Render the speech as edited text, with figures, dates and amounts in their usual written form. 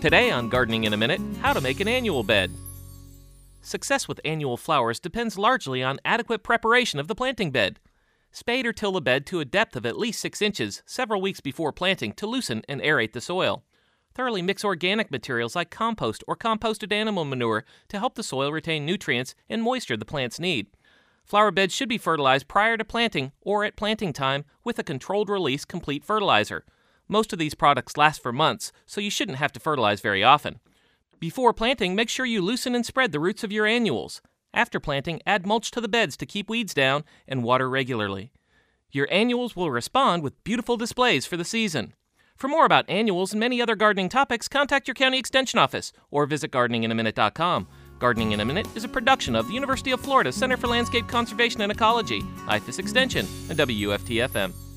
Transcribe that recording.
Today on Gardening in a Minute, how to make an annual bed. Success with annual flowers depends largely on adequate preparation of the planting bed. Spade or till the bed to a depth of at least 6 inches several weeks before planting to loosen and aerate the soil. Thoroughly mix organic materials like compost or composted animal manure to help the soil retain nutrients and moisture the plants need. Flower beds should be fertilized prior to planting or at planting time with a controlled release complete fertilizer. Most of these products last for months, so you shouldn't have to fertilize very often. Before planting, make sure you loosen and spread the roots of your annuals. After planting, add mulch to the beds to keep weeds down and water regularly. Your annuals will respond with beautiful displays for the season. For more about annuals and many other gardening topics, contact your county extension office or visit gardeninginaminute.com. Gardening in a Minute is a production of the University of Florida Center for Landscape Conservation and Ecology, IFAS Extension, and WFT-FM.